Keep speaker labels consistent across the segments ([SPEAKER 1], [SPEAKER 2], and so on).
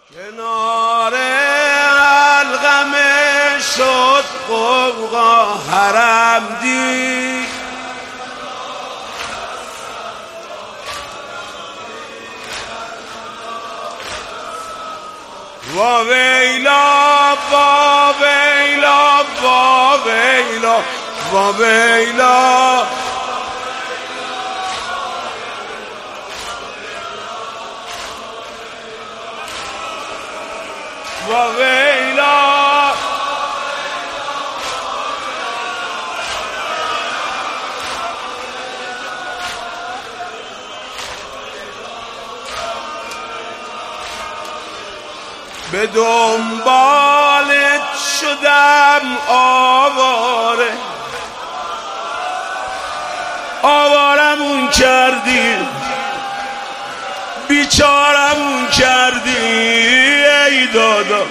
[SPEAKER 1] کنار الغم شد غوغا حرم دید، وا ویلا وا ویلا وا ویلا وا ویلا، وا ویلا. به دنبالت شدم آواره، آوارمون کردی، بیچارمون کردی ای داداش.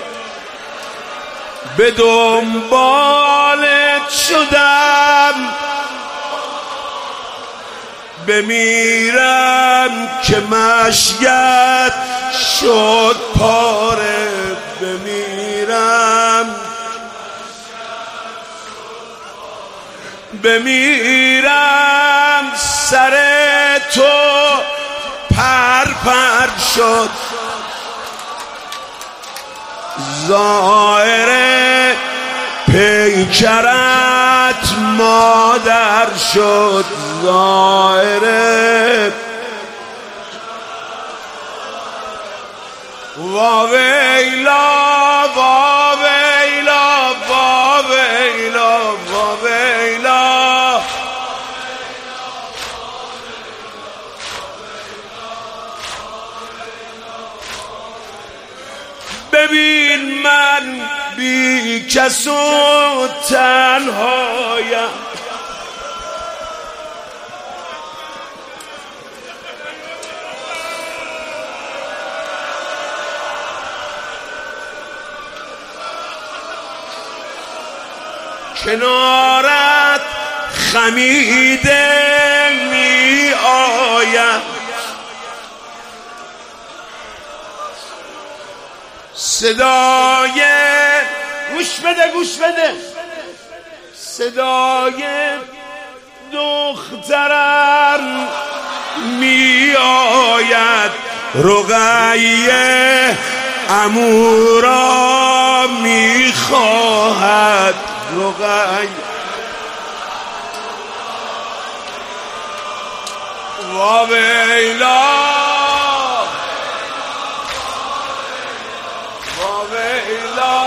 [SPEAKER 1] به دنبالت شدم بمیرم که مشیت شد پاره، بمیرم سر تو پر پر شد، ظاهر پیکرت مادر شد، ظاهر وا ویلا وا ویلا وا ویلا وا ویلا. ببین من بی کس و تنهایم، کنارت خمیده می آیم، صدای گوش بده صدای دخترم می آید، رقیه عمو را می خواهد، رقیه وا ویلا وا ویلا.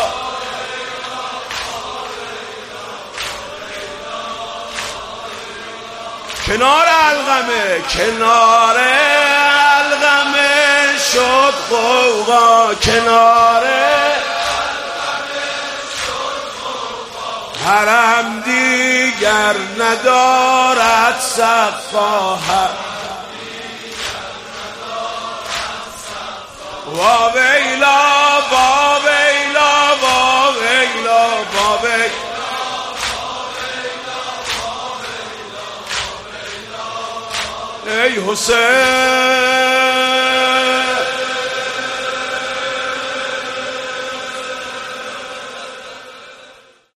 [SPEAKER 1] کنار الغمه شد غوغا، کنار حرم دیگر ندارد صفاها، وا ویلا وا ویلا وا ویلا وا ویلا. ای حسین